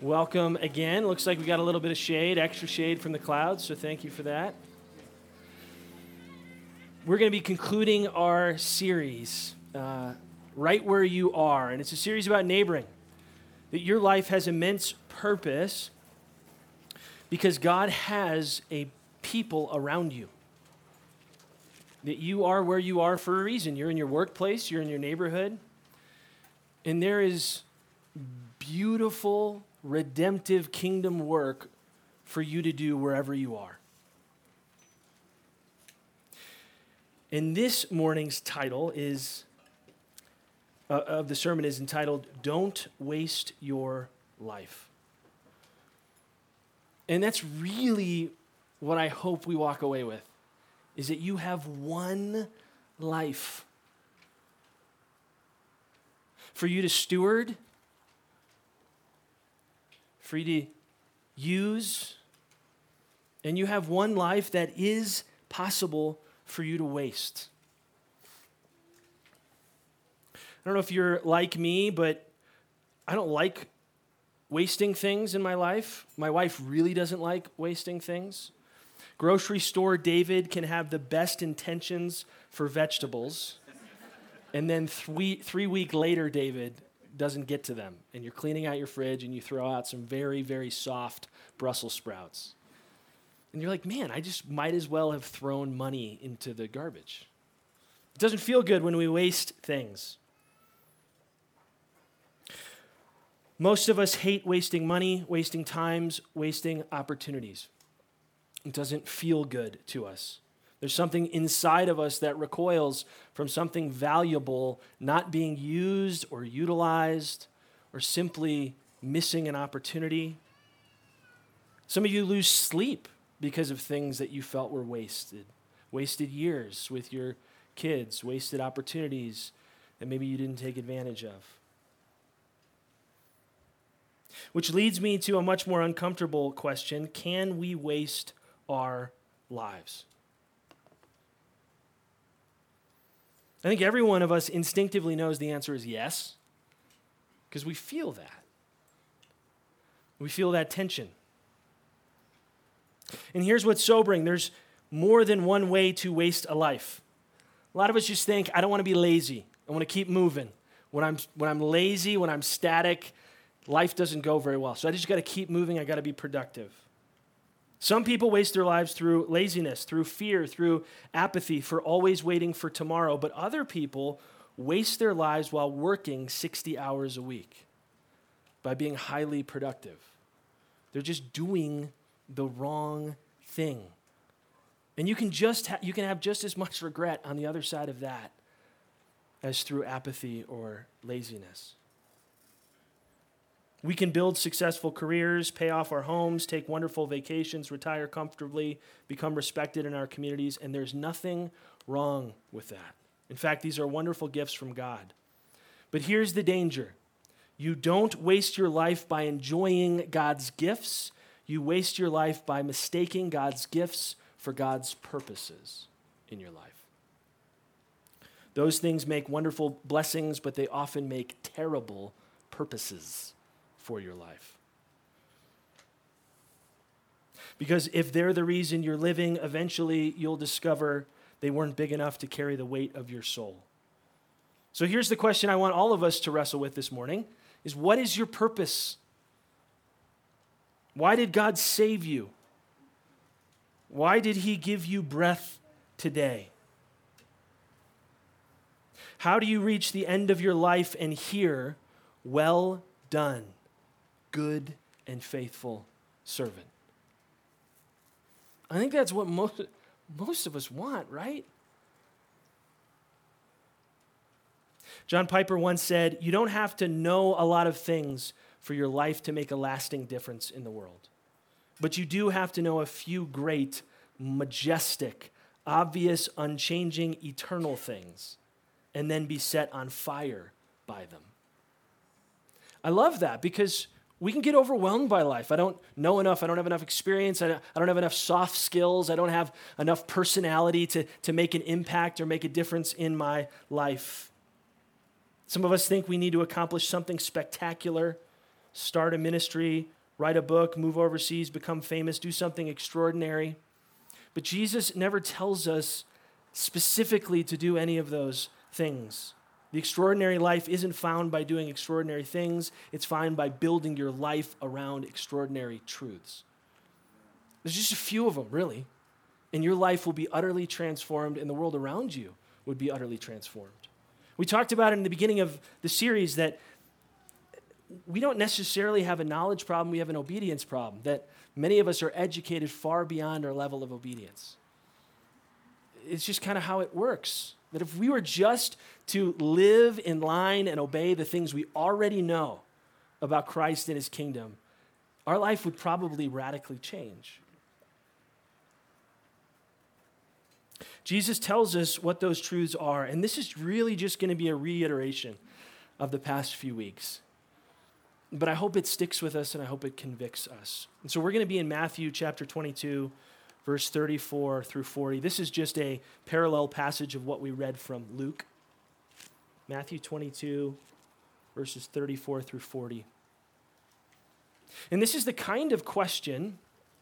Welcome again. Looks like we got a little bit of shade, extra shade from the clouds, so thank you for that. We're going to be concluding our series, Right Where You Are, and it's a series about neighboring, that your life has immense purpose because God has a people around you, that you are where you are for a reason. You're in your workplace, you're in your neighborhood, and there is beautiful, redemptive kingdom work for you to do wherever you are. And this morning's title is of the sermon is entitled, Don't Waste Your Life. And that's really what I hope we walk away with, is that you have one life for you to steward, for you to use, and you have one life that is possible for you to waste. I don't know if you're like me, but I don't like wasting things in my life. My wife really doesn't like wasting things. Grocery store David can have the best intentions for vegetables, and then three weeks later, David doesn't get to them, and you're cleaning out your fridge, and you throw out some very, very soft Brussels sprouts. And you're like, man, I just might as well have thrown money into the garbage. It doesn't feel good when we waste things. Most of us hate wasting money, wasting times, wasting opportunities. It doesn't feel good to us. There's something inside of us that recoils from something valuable not being used or utilized or simply missing an opportunity. Some of you lose sleep because of things that you felt were wasted. Wasted years with your kids, wasted opportunities that maybe you didn't take advantage of. Which leads me to a much more uncomfortable question. Can we waste our lives? I think every one of us instinctively knows the answer is yes, because we feel that. We feel that tension. And here's what's sobering. There's more than one way to waste a life. A lot of us just think, I don't want to be lazy. I want to keep moving. When I'm lazy, when I'm static, life doesn't go very well. So I just got to keep moving. I got to be productive. Some people waste their lives through laziness, through fear, through apathy, for always waiting for tomorrow. But other people waste their lives while working 60 hours a week by being highly productive. They're just doing the wrong thing. And you can have just as much regret on the other side of that as through apathy or laziness. We can build successful careers, pay off our homes, take wonderful vacations, retire comfortably, become respected in our communities, and there's nothing wrong with that. In fact, these are wonderful gifts from God. But here's the danger. You don't waste your life by enjoying God's gifts. You waste your life by mistaking God's gifts for God's purposes in your life. Those things make wonderful blessings, but they often make terrible purposes for your life. Because if they're the reason you're living, eventually you'll discover they weren't big enough to carry the weight of your soul. So here's the question I want all of us to wrestle with this morning, is what is your purpose? Why did God save you? Why did he give you breath today? How do you reach the end of your life and hear, well done, good and faithful servant? I think that's what most of us want, right? John Piper once said, you don't have to know a lot of things for your life to make a lasting difference in the world. But you do have to know a few great, majestic, obvious, unchanging, eternal things, and then be set on fire by them. I love that because we can get overwhelmed by life. I don't know enough. I don't have enough experience. I don't have enough soft skills. I don't have enough personality to make an impact or make a difference in my life. Some of us think we need to accomplish something spectacular start a ministry, write a book, move overseas, become famous, do something extraordinary. But Jesus never tells us specifically to do any of those things. The extraordinary life isn't found by doing extraordinary things. It's found by building your life around extraordinary truths. There's just a few of them, really. And your life will be utterly transformed, and the world around you would be utterly transformed. We talked about it in the beginning of the series that we don't necessarily have a knowledge problem, we have an obedience problem, that many of us are educated far beyond our level of obedience. It's just kind of how it works. That if we were just to live in line and obey the things we already know about Christ and his kingdom, our life would probably radically change. Jesus tells us what those truths are, and this is really just going to be a reiteration of the past few weeks. But I hope it sticks with us, and I hope it convicts us. And so we're going to be in Matthew chapter 22, verse 34 through 40. This is just a parallel passage of what we read from Luke. Matthew 22, verses 34 through 40. And this is the kind of question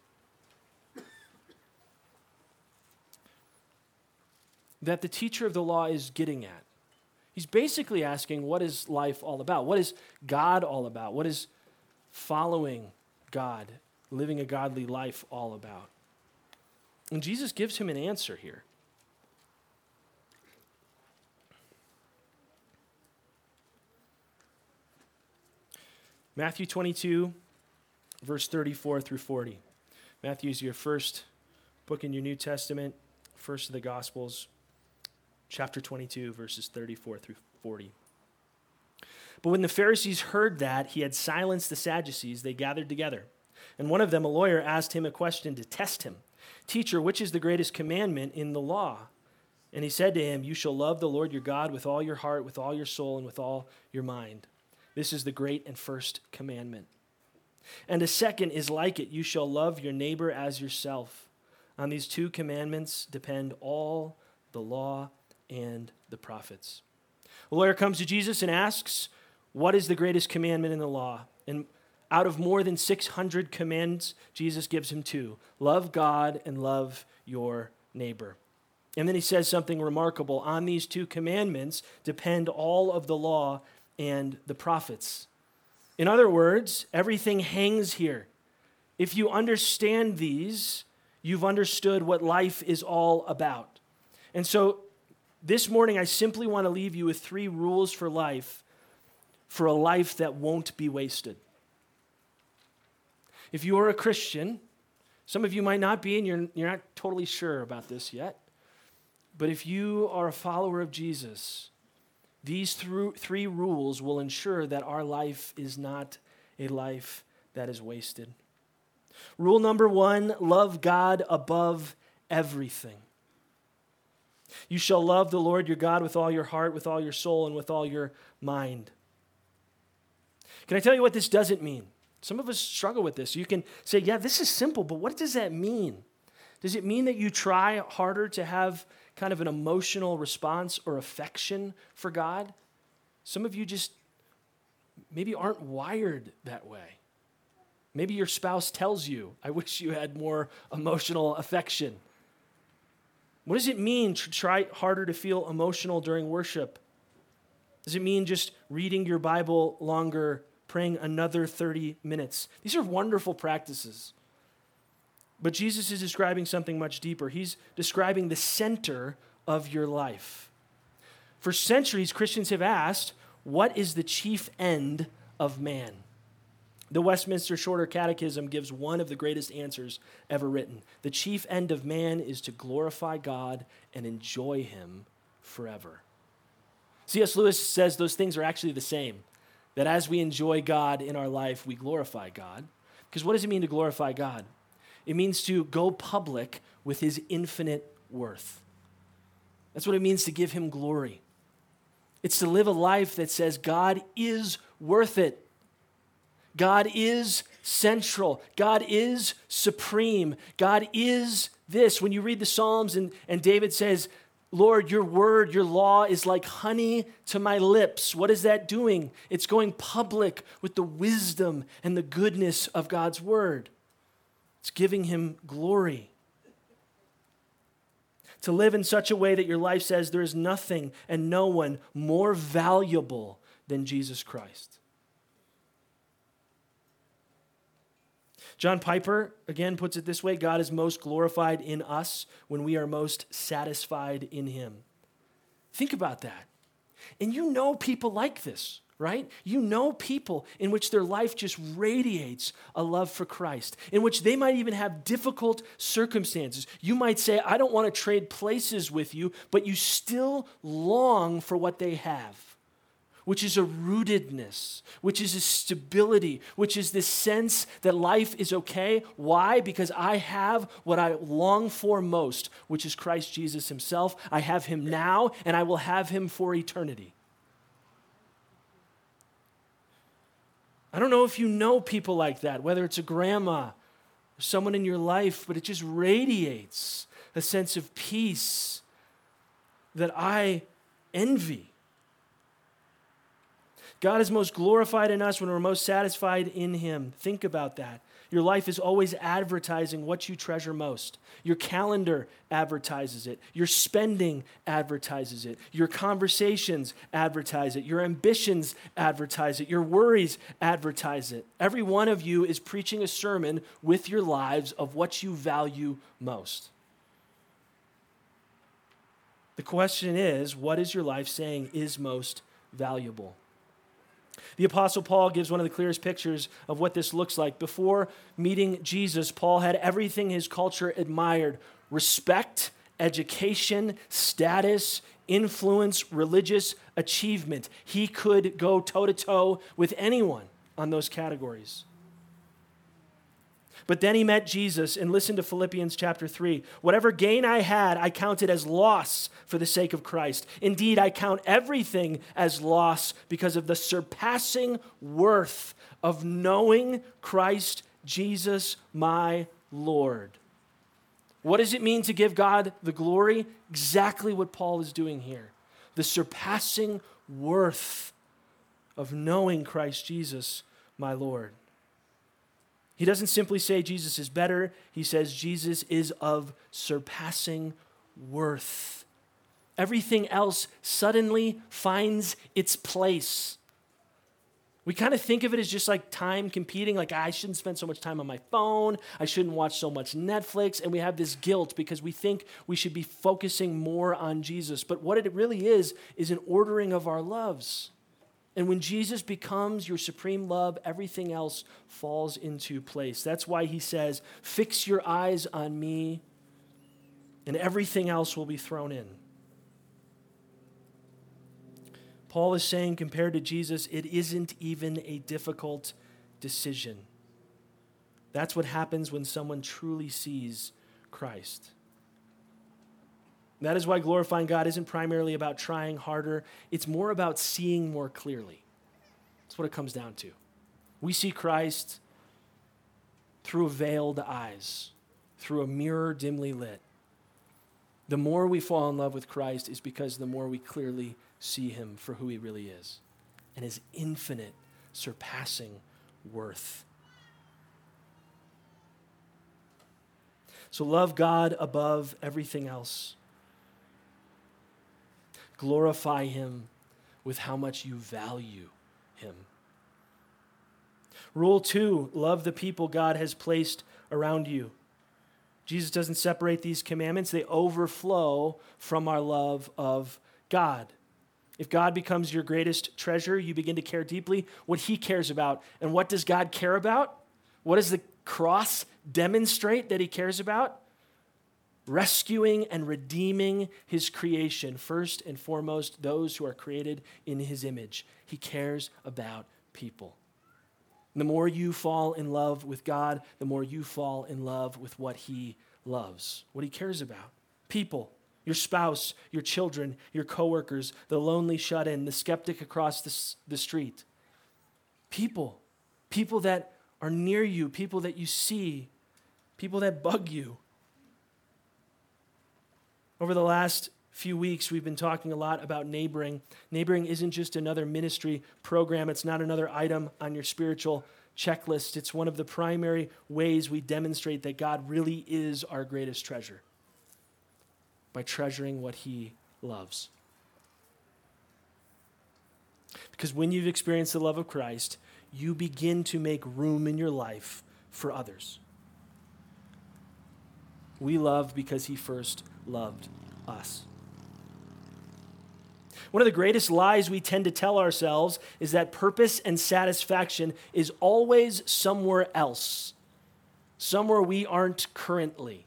that the teacher of the law is getting at. He's basically asking, what is life all about? What is God all about? What is following God, living a godly life all about? And Jesus gives him an answer here. Matthew 22, verse 34 through 40. Matthew is your first book in your New Testament, first of the Gospels. Chapter 22, verses 34 through 40. But when the Pharisees heard that he had silenced the Sadducees, they gathered together. And one of them, a lawyer, asked him a question to test him. Teacher, which is the greatest commandment in the law? And he said to him, you shall love the Lord your God with all your heart, with all your soul, and with all your mind. This is the great and first commandment. And a second is like it. You shall love your neighbor as yourself. On these two commandments depend all the law and the prophets. A lawyer comes to Jesus and asks, what is the greatest commandment in the law? And out of more than 600 commands, Jesus gives him two. Love God and love your neighbor. And then he says something remarkable. On these two commandments depend all of the law and the prophets. In other words, everything hangs here. If you understand these, you've understood what life is all about. And so this morning, I simply want to leave you with 3 rules for life, for a life that won't be wasted. If you are a Christian, some of you might not be, and you're not totally sure about this yet, but if you are a follower of Jesus, these 3 rules will ensure that our life is not a life that is wasted. Rule number 1, love God above everything. You shall love the Lord your God with all your heart, with all your soul, and with all your mind. Can I tell you what this doesn't mean? Some of us struggle with this. You can say, yeah, this is simple, but what does that mean? Does it mean that you try harder to have kind of an emotional response or affection for God? Some of you just maybe aren't wired that way. Maybe your spouse tells you, I wish you had more emotional affection. What does it mean to try harder to feel emotional during worship? Does it mean just reading your Bible longer, praying another 30 minutes? These are wonderful practices. But Jesus is describing something much deeper. He's describing the center of your life. For centuries, Christians have asked, what is the chief end of man? The Westminster Shorter Catechism gives one of the greatest answers ever written. The chief end of man is to glorify God and enjoy him forever. C.S. Lewis says those things are actually the same, that as we enjoy God in our life, we glorify God. Because what does it mean to glorify God? It means to go public with his infinite worth. That's what it means to give him glory. It's to live a life that says God is worth it. God is central. God is supreme. God is this. When you read the Psalms and David says, Lord, your word, your law is like honey to my lips. What is that doing? It's going public with the wisdom and the goodness of God's word. It's giving him glory. To live in such a way that your life says there is nothing and no one more valuable than Jesus Christ. John Piper, again, puts it this way: God is most glorified in us when we are most satisfied in him. Think about that. And you know people like this, right? You know people in which their life just radiates a love for Christ, in which they might even have difficult circumstances. You might say, I don't want to trade places with you, but you still long for what they have, which is a rootedness, which is a stability, which is this sense that life is okay. Why? Because I have what I long for most, which is Christ Jesus himself. I have him now, and I will have him for eternity. I don't know if you know people like that, whether it's a grandma or someone in your life, but it just radiates a sense of peace that I envy. God is most glorified in us when we're most satisfied in him. Think about that. Your life is always advertising what you treasure most. Your calendar advertises it. Your spending advertises it. Your conversations advertise it. Your ambitions advertise it. Your worries advertise it. Every one of you is preaching a sermon with your lives of what you value most. The question is, what is your life saying is most valuable? The Apostle Paul gives one of the clearest pictures of what this looks like. Before meeting Jesus, Paul had everything his culture admired: respect, education, status, influence, religious achievement. He could go toe-to-toe with anyone on those categories. But then he met Jesus, and listen to Philippians chapter 3. Whatever gain I had, I counted as loss for the sake of Christ. Indeed, I count everything as loss because of the surpassing worth of knowing Christ Jesus, my Lord. What does it mean to give God the glory? Exactly what Paul is doing here. The surpassing worth of knowing Christ Jesus, my Lord. He doesn't simply say Jesus is better. He says Jesus is of surpassing worth. Everything else suddenly finds its place. We kind of think of it as just like time competing, like I shouldn't spend so much time on my phone, I shouldn't watch so much Netflix, and we have this guilt because we think we should be focusing more on Jesus. But what it really is an ordering of our loves. And when Jesus becomes your supreme love, everything else falls into place. That's why he says, fix your eyes on me, and everything else will be thrown in. Paul is saying, compared to Jesus, it isn't even a difficult decision. That's what happens when someone truly sees Christ. That is why glorifying God isn't primarily about trying harder. It's more about seeing more clearly. That's what it comes down to. We see Christ through veiled eyes, through a mirror dimly lit. The more we fall in love with Christ is because the more we clearly see him for who he really is and his infinite, surpassing worth. So love God above everything else. Glorify him with how much you value him. Rule 2, love the people God has placed around you. Jesus doesn't separate these commandments. They overflow from our love of God. If God becomes your greatest treasure, you begin to care deeply what he cares about. And what does God care about? What does the cross demonstrate that he cares about? Rescuing and redeeming his creation, first and foremost, those who are created in his image. He cares about people. And the more you fall in love with God, the more you fall in love with what he loves, what he cares about. People, your spouse, your children, your coworkers, the lonely shut-in, the skeptic across the street. People that are near you, people that you see, people that bug you. Over the last few weeks, we've been talking a lot about neighboring. Neighboring isn't just another ministry program. It's not another item on your spiritual checklist. It's one of the primary ways we demonstrate that God really is our greatest treasure, by treasuring what he loves. Because when you've experienced the love of Christ, you begin to make room in your life for others. We love because he first loved us. One of the greatest lies we tend to tell ourselves is that purpose and satisfaction is always somewhere else, somewhere we aren't currently.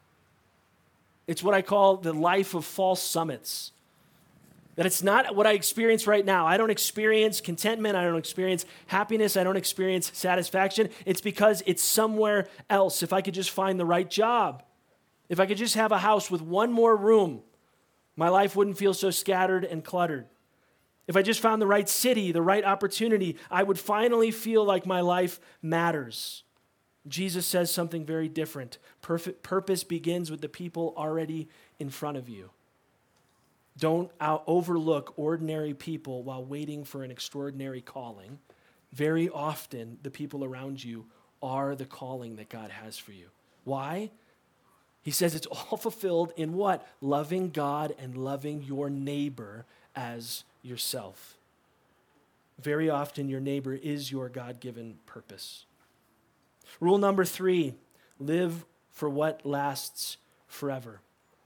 It's what I call the life of false summits. That it's not what I experience right now. I don't experience contentment. I don't experience happiness. I don't experience satisfaction. It's because it's somewhere else. If I could just find the right job, if I could just have a house with one more room, my life wouldn't feel so scattered and cluttered. If I just found the right city, the right opportunity, I would finally feel like my life matters. Jesus says something very different. Purpose begins with the people already in front of you. Don't overlook ordinary people while waiting for an extraordinary calling. Very often, the people around you are the calling that God has for you. Why? He says it's all fulfilled in what? Loving God and loving your neighbor as yourself. Very often, your neighbor is your God-given purpose. Rule number 3, live for what lasts forever.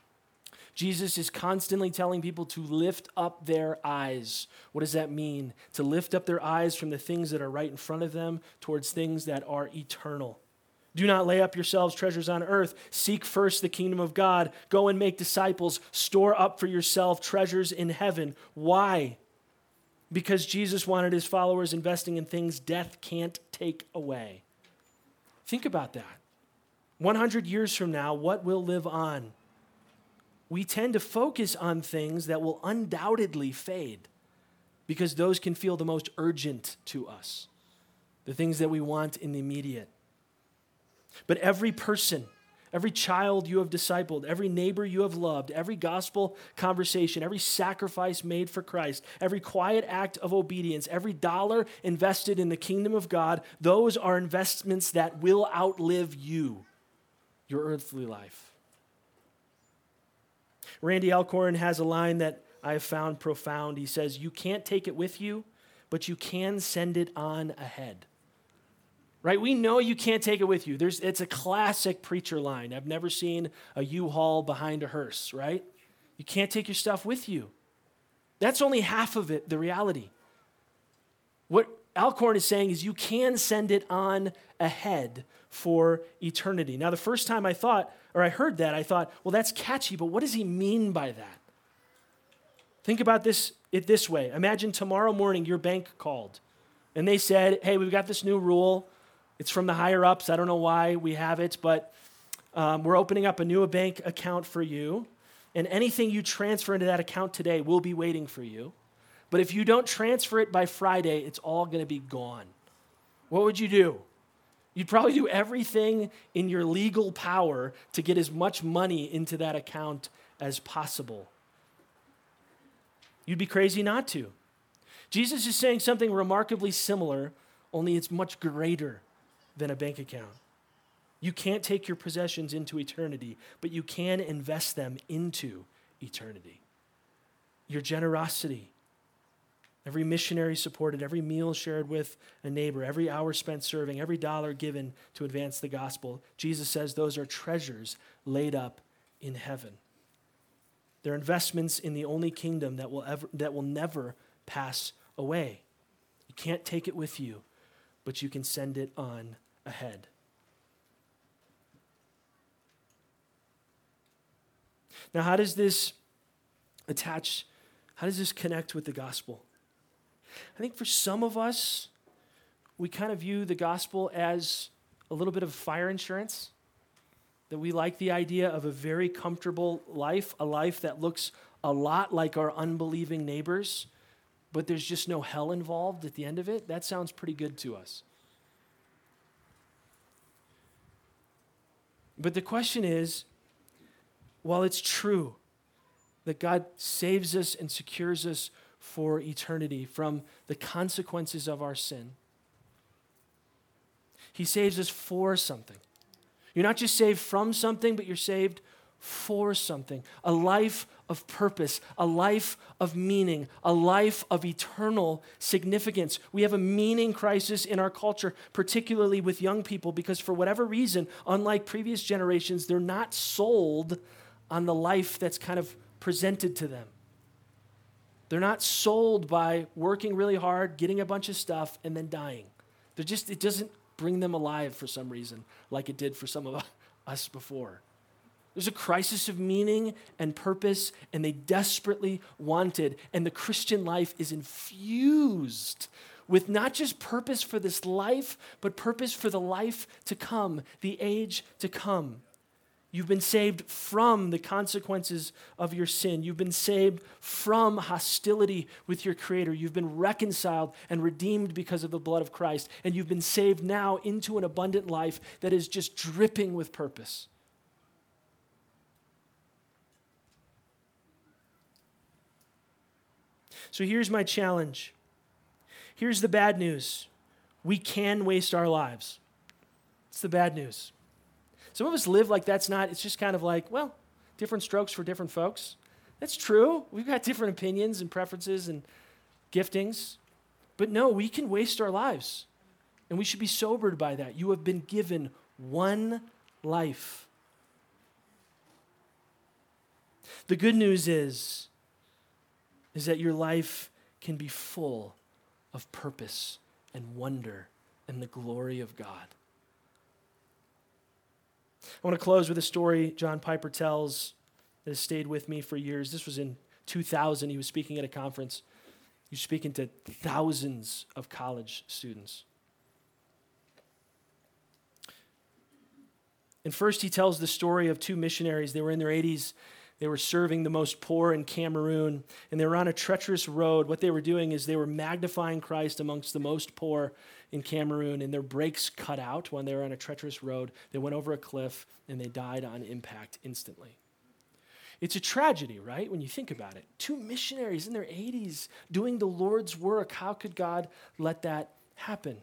Jesus is constantly telling people to lift up their eyes. What does that mean? To lift up their eyes from the things that are right in front of them towards things that are eternal. Do not lay up yourselves treasures on earth. Seek first the kingdom of God. Go and make disciples. Store up for yourself treasures in heaven. Why? Because Jesus wanted his followers investing in things death can't take away. Think about that. 100 years from now, what will live on? We tend to focus on things that will undoubtedly fade because those can feel the most urgent to us, the things that we want in the immediate. But every person, every child you have discipled, every neighbor you have loved, every gospel conversation, every sacrifice made for Christ, every quiet act of obedience, every dollar invested in the kingdom of God, those are investments that will outlive you, your earthly life. Randy Alcorn has a line that I have found profound. He says, "You can't take it with you, but you can send it on ahead." Right? We know you can't take it with you. It's a classic preacher line. I've never seen a U-Haul behind a hearse, right? You can't take your stuff with you. That's only half of it, the reality. What Alcorn is saying is you can send it on ahead for eternity. Now, the first time I heard that, I thought, well, that's catchy, but what does he mean by that? Think about it this way. Imagine tomorrow morning your bank called, and they said, hey, we've got this new rule. It's from the higher-ups. I don't know why we have it, but we're opening up a new bank account for you, and anything you transfer into that account today will be waiting for you. But if you don't transfer it by Friday, it's all going to be gone. What would you do? You'd probably do everything in your legal power to get as much money into that account as possible. You'd be crazy not to. Jesus is saying something remarkably similar, only it's much greater than a bank account. You can't take your possessions into eternity, but you can invest them into eternity. Your generosity, every missionary supported, every meal shared with a neighbor, every hour spent serving, every dollar given to advance the gospel, Jesus says those are treasures laid up in heaven. They're investments in the only kingdom that will never pass away. You can't take it with you, but you can send it on ahead. Now, how does this connect with the gospel? I think for some of us, we kind of view the gospel as a little bit of fire insurance, that we like the idea of a very comfortable life, a life that looks a lot like our unbelieving neighbors, but there's just no hell involved at the end of it. That sounds pretty good to us. But the question is, while it's true that God saves us and secures us for eternity from the consequences of our sin. He saves us for something. You're not just saved from something, but you're saved for something. A life of purpose, a life of meaning, a life of eternal significance. We have a meaning crisis in our culture, particularly with young people, because for whatever reason, unlike previous generations, they're not sold on the life that's kind of presented to them. They're not sold by working really hard, getting a bunch of stuff, and then dying. It doesn't bring them alive for some reason, like it did for some of us before. There's a crisis of meaning and purpose, and they desperately want it. And the Christian life is infused with not just purpose for this life, but purpose for the life to come, the age to come. You've been saved from the consequences of your sin. You've been saved from hostility with your Creator. You've been reconciled and redeemed because of the blood of Christ. And you've been saved now into an abundant life that is just dripping with purpose. So here's my challenge. Here's the bad news. We can waste our lives. It's the bad news. Some of us live like it's just kind of like, well, different strokes for different folks. That's true. We've got different opinions and preferences and giftings. But no, we can waste our lives. And we should be sobered by that. You have been given one life. The good news is that your life can be full of purpose and wonder and the glory of God. I want to close with a story John Piper tells that has stayed with me for years. This was in 2000. He was speaking at a conference. He was speaking to thousands of college students. And first he tells the story of two missionaries. They were in their 80s. They were serving the most poor in Cameroon, and they were on a treacherous road. What they were doing is they were magnifying Christ amongst the most poor in Cameroon, and their brakes cut out when they were on a treacherous road. They went over a cliff, and they died on impact instantly. It's a tragedy, right, when you think about it. Two missionaries in their 80s doing the Lord's work. How could God let that happen?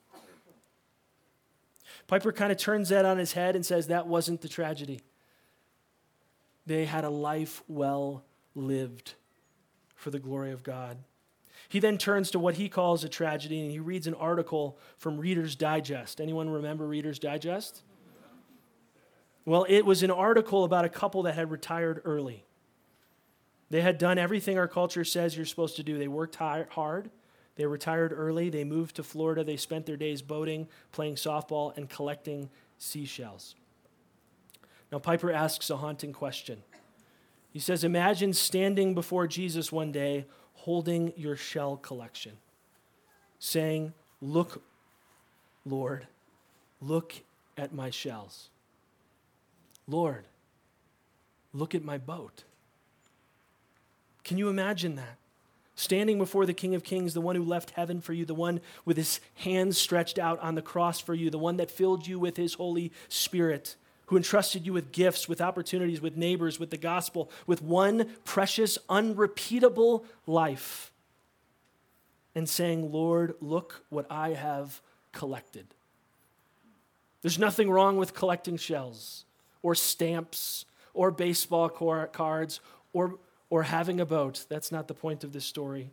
Piper kind of turns that on his head and says that wasn't the tragedy. They had a life well lived for the glory of God. He then turns to what he calls a tragedy, and he reads an article from Reader's Digest. Anyone remember Reader's Digest? Well, it was an article about a couple that had retired early. They had done everything our culture says you're supposed to do. They worked hard. They retired early. They moved to Florida. They spent their days boating, playing softball, and collecting seashells. Now, Piper asks a haunting question. He says, imagine standing before Jesus one day holding your shell collection, saying, look, Lord, look at my shells. Lord, look at my boat. Can you imagine that? Standing before the King of Kings, the one who left heaven for you, the one with his hands stretched out on the cross for you, the one that filled you with his Holy Spirit, who entrusted you with gifts, with opportunities, with neighbors, with the gospel, with one precious, unrepeatable life, and saying, Lord, look what I have collected. There's nothing wrong with collecting shells or stamps or baseball cards or having a boat. That's not the point of this story.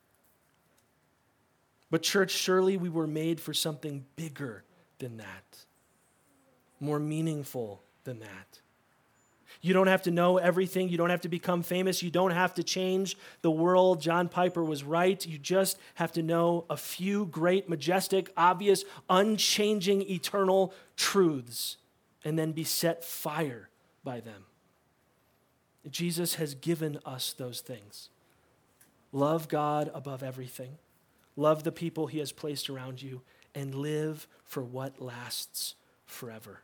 But church, surely we were made for something bigger than that. More meaningful than that. You don't have to know everything. You don't have to become famous. You don't have to change the world. John Piper was right. You just have to know a few great, majestic, obvious, unchanging, eternal truths and then be set fire by them. Jesus has given us those things. Love God above everything. Love the people he has placed around you and live for what lasts forever.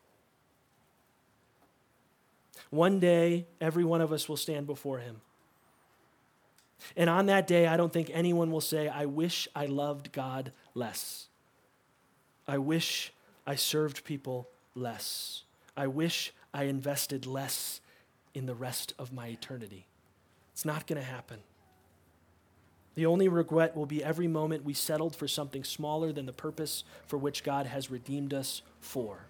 One day, every one of us will stand before him. And on that day, I don't think anyone will say, I wish I loved God less. I wish I served people less. I wish I invested less in the rest of my eternity. It's not going to happen. The only regret will be every moment we settled for something smaller than the purpose for which God has redeemed us for.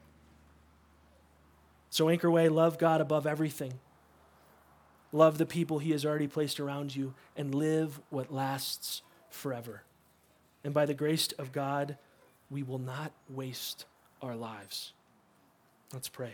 So Anchor Way, love God above everything. Love the people he has already placed around you, and live what lasts forever. And by the grace of God, we will not waste our lives. Let's pray.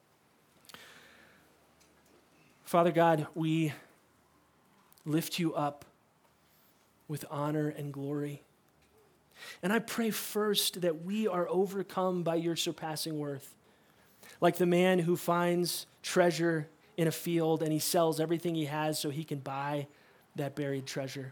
Father God, we lift you up with honor and glory. And I pray first that we are overcome by your surpassing worth. Like the man who finds treasure in a field and he sells everything he has so he can buy that buried treasure.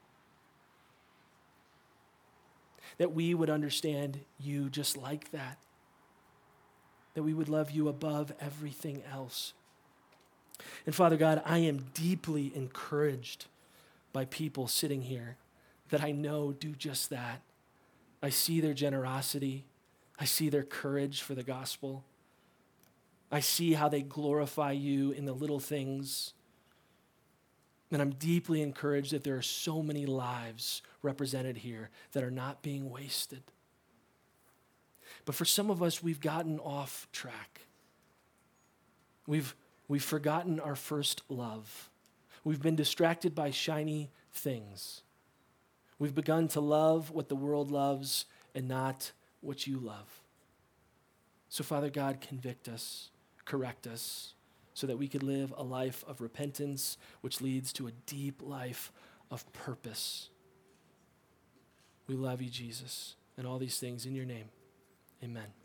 That we would understand you just like that. That we would love you above everything else. And Father God, I am deeply encouraged by people sitting here that I know do just that. I see their generosity. I see their courage for the gospel. I see how they glorify you in the little things. And I'm deeply encouraged that there are so many lives represented here that are not being wasted. But for some of us, we've gotten off track. We've forgotten our first love. We've been distracted by shiny things. We've begun to love what the world loves and not what you love. So Father God, convict us, correct us, so that we could live a life of repentance, which leads to a deep life of purpose. We love you, Jesus, and all these things in your name. Amen.